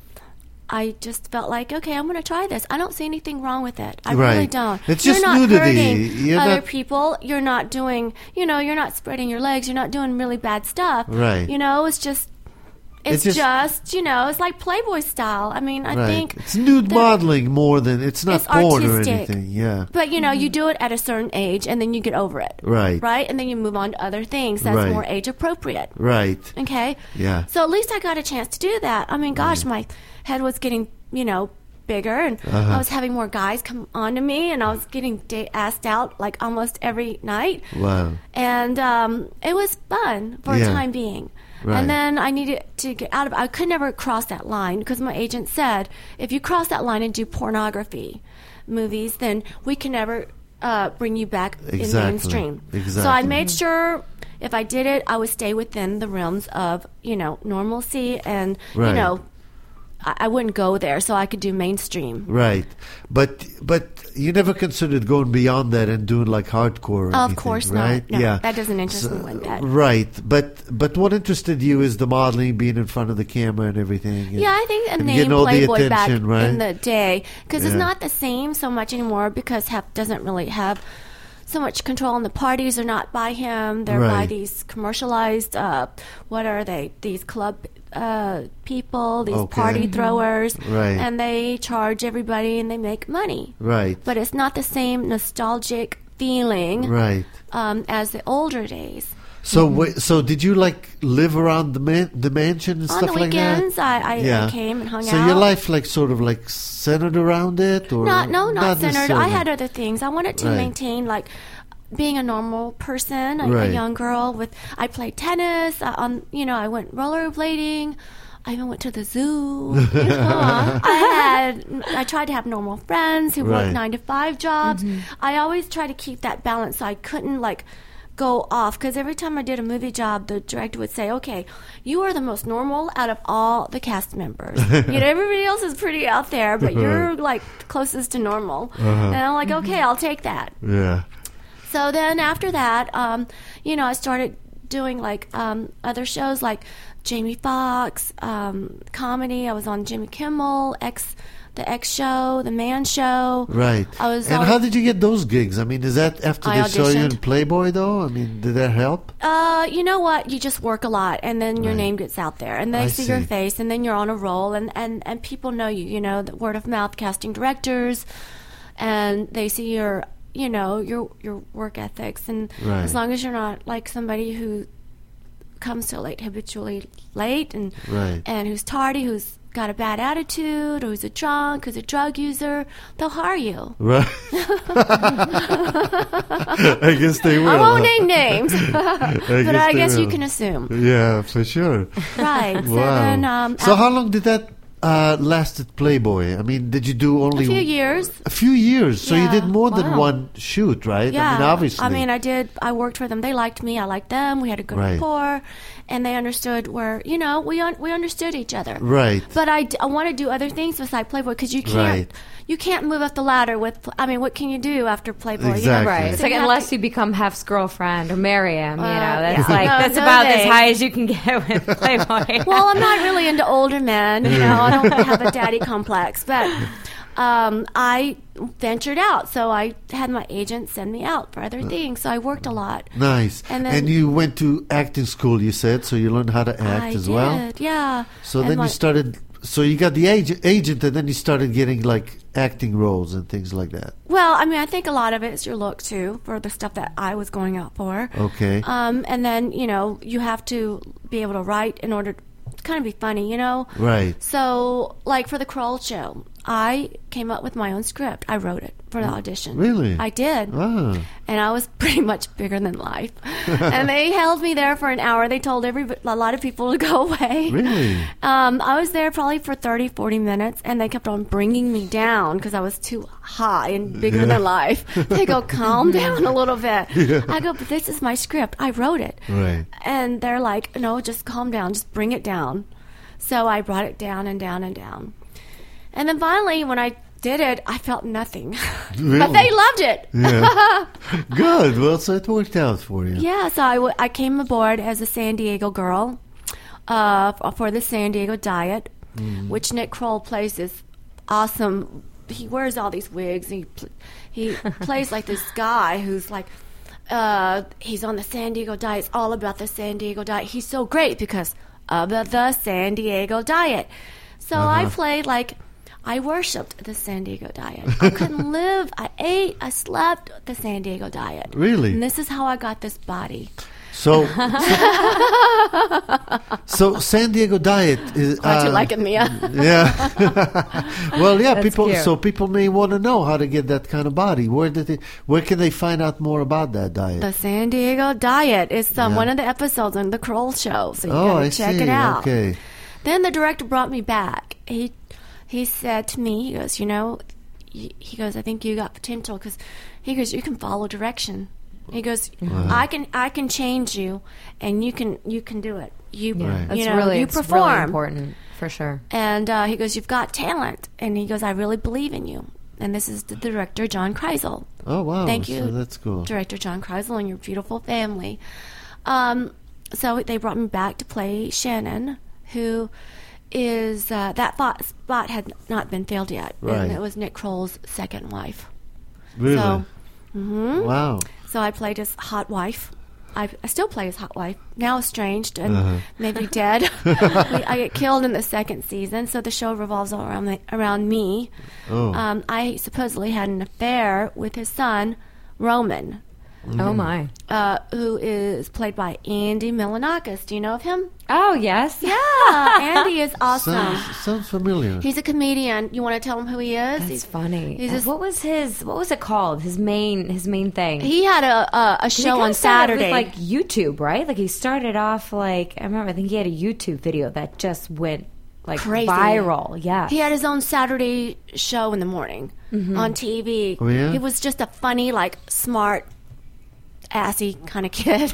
I just felt like, okay, I'm going to try this. I don't see anything wrong with it. I Right. really don't. It's you're just not nudity. hurting You're other not- people. You're not doing, you know, you're not spreading your legs. You're not doing really bad stuff. Right. You know, it's just, it's, It's just, just- you know, it's like Playboy style. I mean, I right. think It's nude the- modeling more than it's not It's porn or artistic. anything. Yeah. But you know, you do it at a certain age, and then you get over it. Right. Right, and then you move on to other things that's Right. more age appropriate. Right. Okay. Yeah. So at least I got a chance to do that. I mean, gosh, my head was getting, you know, bigger, and Uh-huh. I was having more guys come on to me, and I was getting da- asked out like almost every night. Wow. And um, it was fun for Yeah. a time being. Right. And then I needed to get out of I could never cross that line because my agent said, if you cross that line and do pornography movies, then we can never uh, bring you back in Exactly. mainstream. So I Exactly. made sure if I did it, I would stay within the realms of, you know, normalcy and, Right. you know, I, I wouldn't go there so I could do mainstream. Right. But but you never considered going beyond that and doing like hardcore or Of anything, course not. right? No, yeah. that doesn't interest me like that. Right. But but what interested you is the modeling, being in front of the camera and everything. And, Yeah, I think a and name getting all the Playboy back attention, right? in the day because it's Yeah. not the same so much anymore because Hef doesn't really have so much control, and the parties are not by him. They're by Right. these commercialized, uh, what are they? These club uh, people, these Okay. party throwers, Right. and they charge everybody and they make money. Right. But it's not the same nostalgic feeling Right. um, as the older days. So wait, so did you like live around the man, the mansion and On stuff the like that? weekends, I, I, I came and hung so out. your life like sort of like centered around it, or Not, no, not, centered. I necessarily? had other things. I wanted to Right. maintain like being a normal person, a, Right. a young girl. With I played tennis. I, um, you know, I went rollerblading. I even went to the zoo. You know, I had. I tried to have normal friends who Right. worked nine to five jobs. I always tried to keep that balance, so I couldn't like go off because every time I did a movie job, the director would say, "Okay, you are the most normal out of all the cast members. You know, everybody else is pretty out there, but you're like closest to normal." And I'm like, "Okay, I'll take that." Yeah. So then after that, um, you know, I started doing like um, other shows like Jamie Foxx, um, comedy. I was on Jimmy Kimmel, X, the X Show, the Man Show. Right. I was and on- how did you get those gigs? I mean, is that after I they saw you in auditioned. Playboy, though? I mean, did that help? Uh, you know what? You just work a lot, and then your Right. name gets out there, and they I see, your see. face, and then you're on a roll, and, and, and people know you. You know, the word of mouth casting directors, and they see your, you know, your your work ethics, and Right. as long as you're not like somebody who comes so late, habitually late, and Right. and who's tardy, who's got a bad attitude, or who's a drunk, who's a drug user, they'll hire you. Right. I guess they will. I won't name names, but guess I they guess you will. can assume. Yeah, for sure. Right. So Wow. then, um, so af- how long did that uh, last at Playboy? I mean, did you do only a few years. A few years. So you Yeah. did more than Wow. one shoot, right? Yeah, I mean, obviously. I mean, I did. I worked for them. They liked me. I liked them. We had a good Right. rapport, and they understood where you know we un- we understood each other. Right. But I, d- I want to do other things besides Playboy because you can't Right. you can't move up the ladder with. I mean, what can you do after Playboy? Exactly. You know? Right. It's So like you have unless to- you become Hef's girlfriend or marry him, you Uh, know, that's yeah. like No, that's no about as thanks. high as you can get with Playboy. Well, I'm not really into older men. You know, I don't have a daddy complex, but um, I ventured out. So I had my agent send me out for other things. So I worked a lot. Nice. And And, then- you went to acting school, you said, so you learned how to act I as did, well? yeah. So And then my- you started, so you got the agent, agent, and then you started getting like acting roles and things like that. Well, I mean, I think a lot of it is your look too, for the stuff that I was going out for. Okay. Um, and then you know you have to be able to write in order to kind of be funny, you know. Right. So, like for the Kroll show, I came up with my own script. I wrote it for the audition. Really? I did. Ah. And I was pretty much bigger than life. And they held me there for an hour. They told every a lot of people to go away. Really? Um, I was there probably for thirty, forty minutes, and they kept on bringing me down because I was too high and bigger than life. They go, calm down a little bit. I go, but this is my script. I wrote it. Right. And they're like, no, just calm down. Just bring it down. So I brought it down and down and down. And then finally, when I did it, I felt nothing. Really? But they loved it. Yeah. Good. Well, so it worked out for you. Yeah, so I, w- I came aboard as a San Diego girl uh, f- for the San Diego Diet, which Nick Kroll plays this awesome. He wears all these wigs. And he pl- he plays like this guy who's like, uh, he's on the San Diego Diet. It's all about the San Diego Diet. He's so great because of the, the San Diego Diet. So I played like I worshipped the San Diego Diet. I couldn't live. I ate. I slept the San Diego Diet. Really? And this is how I got this body. So, so, so San Diego Diet is. Glad you uh, like it, Mia. Yeah. Well, yeah. That's people. cute. So people may want to know how to get that kind of body. Where did they? Where can they find out more about that diet? The San Diego Diet is um, Yeah. one of the episodes on the Kroll show, so you Oh, gotta I check see. it out. Okay. Then the director brought me back. He he said to me, he goes, you know, y- he goes, I think you got potential because he goes, you can follow direction. He goes, I can I can change you, and you can you can do it. You Yeah, you that's know really you it's perform. really important for sure. And uh, he goes, you've got talent, and he goes, I really believe in you. And this is the director, John Kreisel. Oh wow. Thank you. So that's cool. Director John Kreisel and your beautiful family. Um, so they brought me back to play Shannon, who is uh, that spot, spot had not been filled yet, Right. and it was Nick Kroll's second wife. Really. So, mhm. Wow. So I played his hot wife. I, I still play his hot wife. Now estranged and Uh-huh. maybe dead. we, I get killed in the second season, so the show revolves all around the, around me. Oh. Um, I supposedly had an affair with his son, Roman, Oh my. uh, who is played by Andy Milonakis. Do you know of him? Oh yes. Yeah, Andy is awesome. Sounds, sounds familiar. He's a comedian. You want to tell him who he is? That's He's funny. he's Uh, just- what was his? What was it called? His main. His main thing. He had a a, a 'Cause he show kinda on started Saturday. with, like YouTube, right? Like he started off like I remember. I think he had a YouTube video that just went like Crazy. viral. Yeah. He had his own Saturday show in the morning on T V. Oh, yeah? He was just a funny, like smart, assy kind of kid.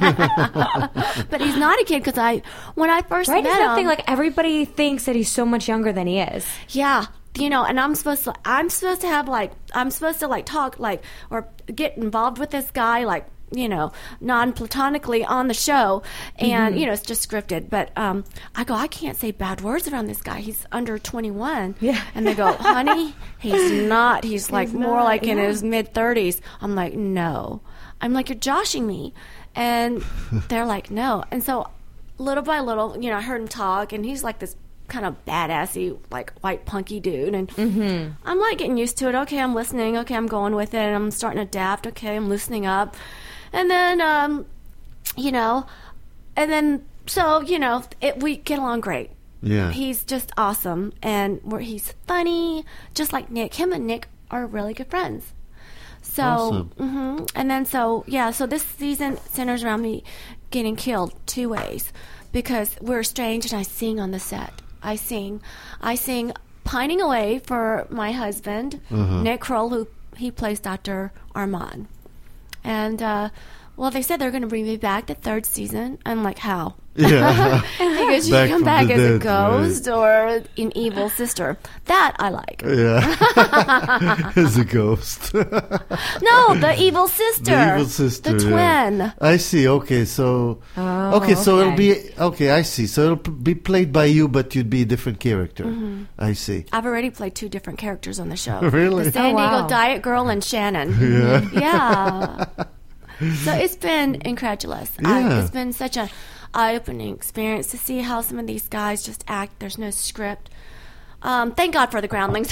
But he's not a kid because I, when I first Right? met It's that him, thing like everybody thinks that he's so much younger than he is. yeah, you know, and I'm supposed to, I'm supposed to have like, I'm supposed to like talk like or get involved with this guy like. You know, non-platonically on the show, and you know it's just scripted. But um, I go, I can't say bad words around this guy. He's under twenty-one. Yeah. And they go, honey, he's not. He's like more not, like in yeah. his mid thirties. I'm like, no. I'm like, you're joshing me, and they're like, no. And so, little by little, you know, I heard him talk, and he's like this kind of badassy, like white punky dude, and Mm-hmm. I'm like getting used to it. Okay, I'm listening. Okay, I'm going with it. And I'm starting to adapt. Okay, I'm loosening up. And then, um, you know, and then, so, you know, it, we get along great. Yeah. He's just awesome, and we're, he's funny, just like Nick. Him and Nick are really good friends. So, Awesome. hmm and then so yeah, so this season centers around me getting killed two ways, because we're estranged, and I sing on the set. I sing, I sing, pining away for my husband, Uh-huh. Nick Kroll, who he plays Doctor Armand, and uh, well, they said they're going to bring me back the third season. I'm like, how? Yeah. Because you Back come from back the as a dead, ghost or an evil sister. That I like. Yeah. As a ghost. No, the evil sister. The evil sister. The yeah. twin. I see. Okay, so Oh, okay, so it'll okay. be okay. I see. So it'll p- be played by you, but you'd be a different character. Mm-hmm. I see. I've already played two different characters on the show. Really? The San Oh, wow. Diego Diet Girl and Shannon. Yeah. Yeah. So it's been incredulous. I, Yeah. it's been such a eye-opening experience to see how some of these guys just act. There's no script. Um, thank God for the Groundlings.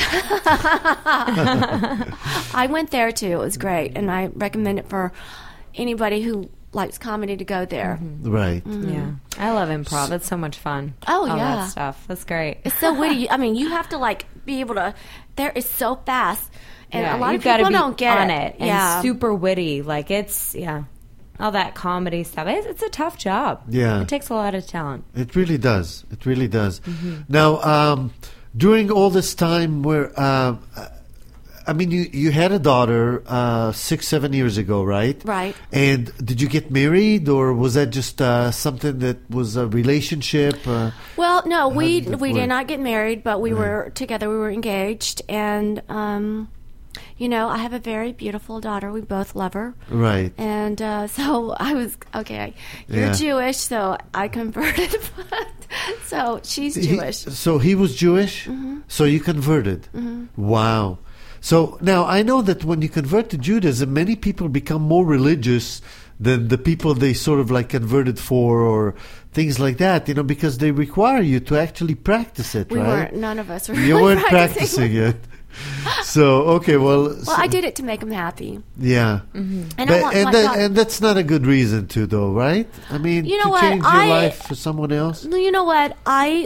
I went there too. It was great, and I recommend it for anybody who likes comedy to go there. Right. Yeah, I love improv. It's so much fun. Oh, All yeah. that stuff. That's great. It's so witty. I mean, you have to like be able to. There is so fast, and yeah, a lot you've of got to people be don't get on it. it, and yeah, super witty. Like it's yeah, all that comedy stuff. It's, it's a tough job. Yeah. It takes a lot of talent. It really does. It really does. Now, um, during all this time, where uh, I mean, you you had a daughter uh, six, seven years ago, right? Right. And did you get married, or was that just uh, something that was a relationship? Uh, Well, no, we did that we work? did not get married, but we were together. We were engaged, and um, you know, I have a very beautiful daughter. We both love her, right. and uh, so I was okay. You're Yeah. Jewish, so I converted. So she's He- Jewish. so he was Jewish. So you converted. Wow. So now I know that when you convert to Judaism, many people become more religious than the people they sort of like converted for, or things like that. You know, because they require you to actually practice it. We right? weren't. None of us were. You really weren't practicing it. So okay, well. Well, so- I did it to make him happy, Yeah. and I But- want and, my that, daughter. and that's not a good reason to, though, right? I mean, You know to what? change your I- life for someone else. You know what? I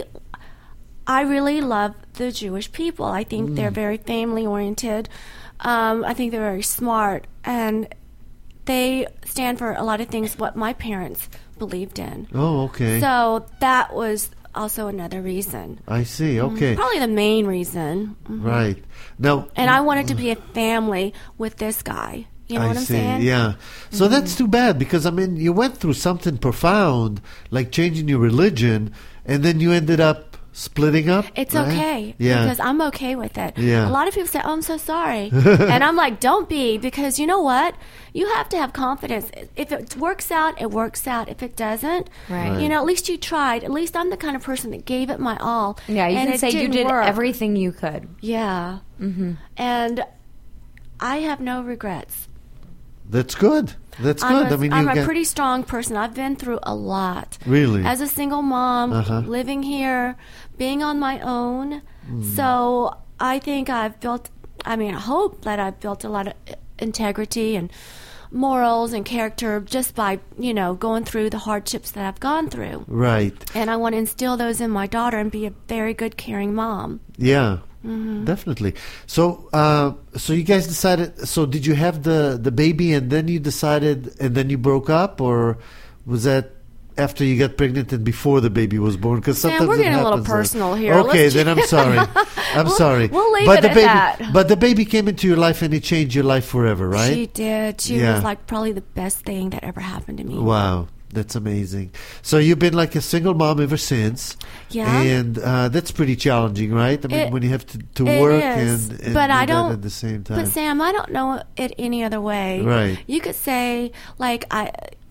I really love the Jewish people. I think they're very family oriented. Um, I think they're very smart, and they stand for a lot of things what my parents believed in. Oh, okay. So that was also another reason. I see. Okay. Probably the main reason. Right. Now, And I wanted to be a family with this guy. You know I what I'm see. saying? Yeah. So that's too bad, because I mean, you went through something profound, like changing your religion, and then you ended up splitting up. It's right? okay, Yeah. because I'm okay with it. Yeah. A lot of people say, "Oh, I'm so sorry," and I'm like, "Don't be," because you know what? You have to have confidence. If it works out, it works out. If it doesn't, Right. you know, at least you tried. At least I'm the kind of person that gave it my all. Yeah, you and can it say you didn't did work. everything you could. Yeah, mm-hmm. And I have no regrets. That's good. That's I'm good. a, I mean, I'm you a got, pretty strong person. I've been through a lot. Really? As a single mom, Uh-huh. living here, being on my own. Hmm. So I think I've built, I mean, I hope that I've built a lot of integrity and morals and character just by, you know, going through the hardships that I've gone through. right. And I want to instill those in my daughter and be a very good, caring mom. Yeah. Mm-hmm. Definitely. So, uh, so you guys decided. So, did you have the the baby, and then you decided, and then you broke up, or was that after you got pregnant and before the baby was born? Because Sam, sometimes we're it getting a little happens, uh, personal here. Okay, Let's then I'm sorry. I'm We'll- sorry. we'll leave but it the at baby, that. But the baby came into your life, and it changed your life forever, right? She did. She Yeah. was like probably the best thing that ever happened to me. Wow, that's amazing. So you've been like a single mom ever since. Yeah. And uh, that's pretty challenging, right? I mean, It- when you have to, to It work is, and, and but do I that don't. at the same time. But Sam, I don't know it any other way. Right. You could say like I,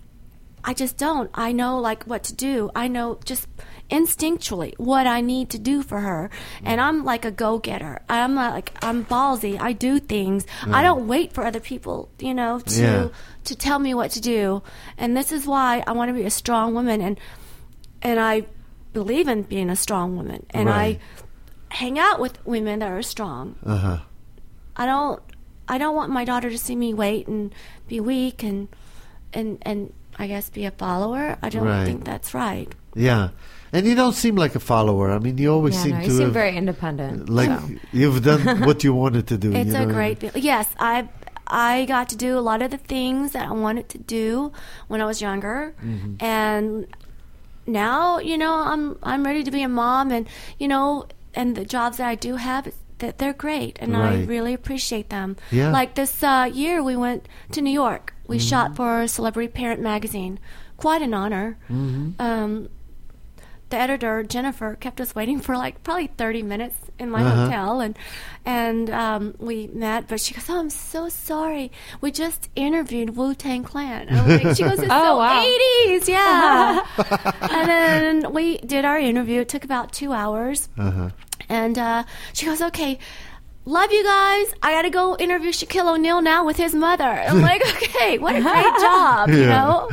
I just don't. I know like what to do. I know just instinctually what I need to do for her, and I'm like a go-getter. I'm not like I'm ballsy. I do things. I don't wait for other people, you know, to Yeah. to tell me what to do. And this is why I want to be a strong woman, and and I believe in being a strong woman, and Right. I hang out with women that are strong. Uh huh. I don't I don't want my daughter to see me wait and be weak and and and I guess be a follower. I don't Right. think that's right. Yeah. And you don't seem like a follower. I mean, you always Yeah, seem no, to you seem have, very independent. like so. you've done what you wanted to do. It's you a know? great deal. Yes, I I got to do a lot of the things that I wanted to do when I was younger, Mm-hmm. and now you know I'm I'm ready to be a mom, and you know, and the jobs that I do have, that they're great, and I Right. really appreciate them. Yeah. Like this uh, year, we went to New York. We Mm-hmm. shot for Celebrity Parent magazine. Quite an honor. Mm-hmm. Um, the editor Jennifer kept us waiting for like probably thirty minutes in my Uh-huh. hotel, and and um, we met. But she goes, "Oh, I'm so sorry. We just interviewed Wu Tang Clan." And I'm like, she goes, "It's Oh, so wow. eighties, yeah." And then we did our interview. It took about two hours, Uh-huh. and uh, she goes, "Okay. Love you guys. I got to go interview Shaquille O'Neal now with his mother." I'm like, okay, what a great job, you Yeah. know?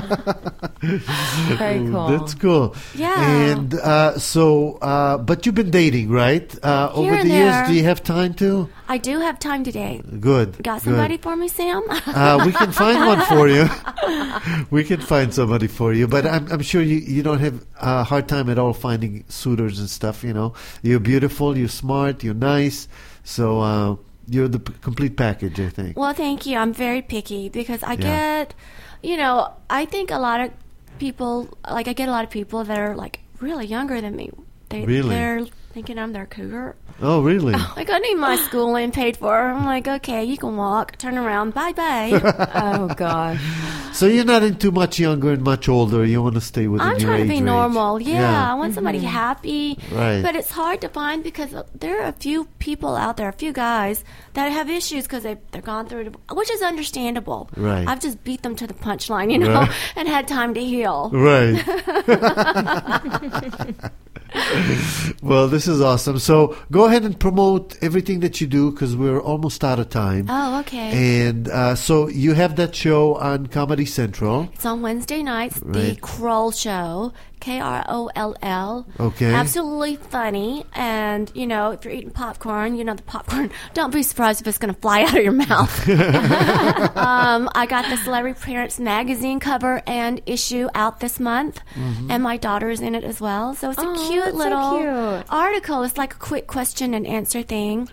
Very cool. That's cool. Yeah. And uh, so, uh, but you've been dating, right? Uh, over and the years, there. do you have time to? I do have time today. Good. Got good. somebody for me, Sam? Uh, we can find one for you. We can find somebody for you, but I'm, I'm sure you, you don't have a hard time at all finding suitors and stuff. You know, you're beautiful, you're smart, you're nice, so uh, you're the p- complete package, I think. Well, thank you. I'm very picky because I Yeah. get, you know, I think a lot of people, like I get a lot of people that are like really younger than me. They, Really? They're thinking I'm their cougar. Oh, really? Like, I need my schooling paid for. I'm like, okay, you can walk, turn around, bye bye. Oh gosh. So you're not into much younger and much older. You want to stay within I'm your trying age to be range. normal. Yeah, I want Mm-hmm. somebody happy. Right. But it's hard to find because there are a few people out there, a few guys that have issues because they they're gone through it, which is understandable. Right. I've just beat them to the punchline, you know, Right. and had time to heal. Right. Well, this is awesome. So go ahead and promote everything that you do because we're almost out of time. Oh, okay. And uh, so you have that show on Comedy Central. It's on Wednesday nights, The Right. Kroll Show, K R O L L. Okay. Absolutely funny. And, you know, if you're eating popcorn, you know, the popcorn, don't be surprised if it's going to fly out of your mouth. um, I got the Celebrity Parents magazine cover and issue out this month, and my daughter's in it as well. So it's Oh, a cute that's so little cute. article. It's like a quick question and answer thing.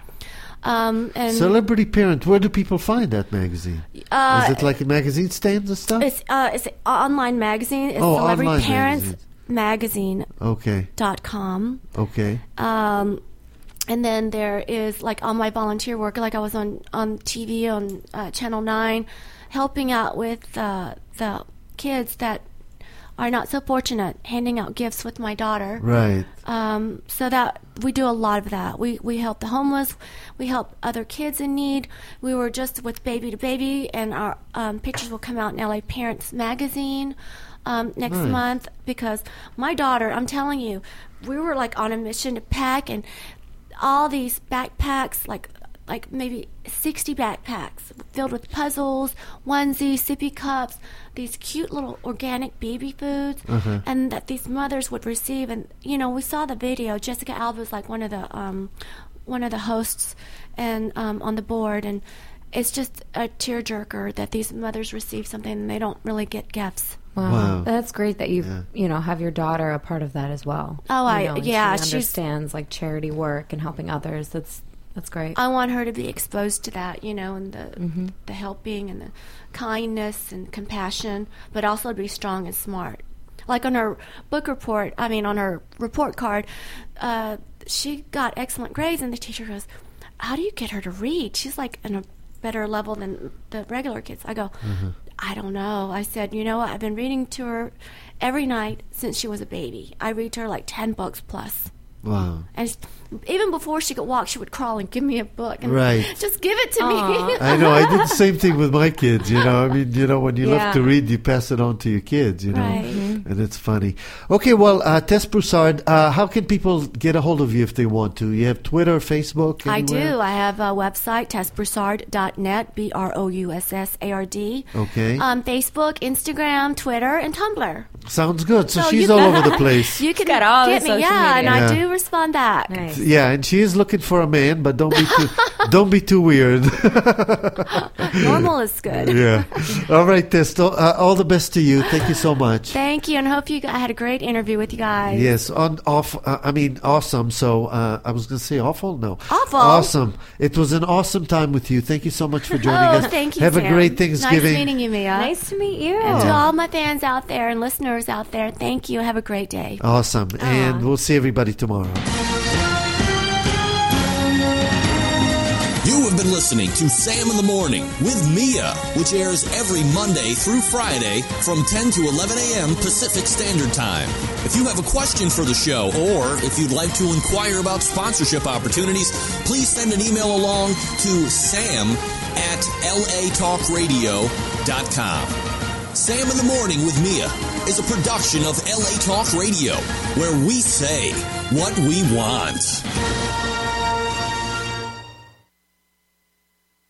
Um, and Celebrity Parent, where do people find that magazine? Uh, is it like a magazine stands and stuff? it's uh, it's an online magazine. It's Oh, Celebrity online Parents magazine. Magazine Okay, dot com. okay. Um, and then there is like all my volunteer work. Like I was on on T V on uh, Channel Nine, helping out with uh, the kids that are not so fortunate, handing out gifts with my daughter. Right. Um, so that we do a lot of that. We we help the homeless. We help other kids in need. We were just with Baby to Baby, and our um, pictures will come out in L A Parents Magazine um, next Nice. month because my daughter, I'm telling you, we were like on a mission to pack and all these backpacks, like like maybe sixty backpacks filled with puzzles, onesies, sippy cups, these cute little organic baby foods, Uh-huh. and that these mothers would receive. And you know, we saw the video. Jessica Alba was like one of the um, one of the hosts and um, on the board, and it's just a tearjerker that these mothers receive something and they don't really get gifts. Wow. Wow. That's great that you Yeah. you know have your daughter a part of that as well. Oh, You I- know, and yeah, she she's- understands like charity work and helping others. That's that's great. I want her to be exposed to that, you know, and the Mm-hmm. the helping and the kindness and compassion, but also to be strong and smart. Like on her book report, I mean, on her report card, uh, she got excellent grades, and the teacher goes, "How do you get her to read? She's like in a better level than the regular kids." I go, "I don't know." I said, "You know what? I've been reading to her every night since she was a baby. I read to her like ten books plus." Wow. And s- even before she could walk, she would crawl and give me a book and Right. just give it to Aw. me. I know. I did the same thing with my kids. You know, I mean, you know, when you Yeah. love to read, you pass it on to your kids. You know, Right. Mhm. and it's funny. Okay, well, uh, Tess Broussard, uh, how can people get a hold of you if they want to? You have Twitter, Facebook. I anywhere? do. I have a website, tess broussard dot net, B R O U S S A R D. Okay. Um, Facebook, Instagram, Twitter, and Tumblr. Sounds good. So, So she's you- all over the place. You can got all get the me, social yeah, media. and Yeah. I do respond back. Nice. Yeah, and she is looking for a man, but don't be too don't be too weird. Normal is good. Yeah. All right, Testo. Uh, all the best to you. Thank you so much. Thank you, and hope you. I had a great interview with you guys. Yes, on off. Uh, I mean, awesome. So uh, I was going to say awful. No, Awful. Awesome. It was an awesome time with you. Thank you so much for joining Oh, us. thank you. Have Sam. a great Thanksgiving. Nice meeting you, Mia. Nice to meet you. And to all my fans out there and listeners out there, thank you. Have a great day. Awesome. And we'll see everybody tomorrow. You have been listening to Sam in the Morning with Mia, which airs every Monday through Friday from ten to eleven a.m. Pacific Standard Time. If you have a question for the show, or if you'd like to inquire about sponsorship opportunities, please send an email along to sam at latalkradio dot com. Sam in the Morning with Mia is a production of L A Talk Radio, where we say what we want.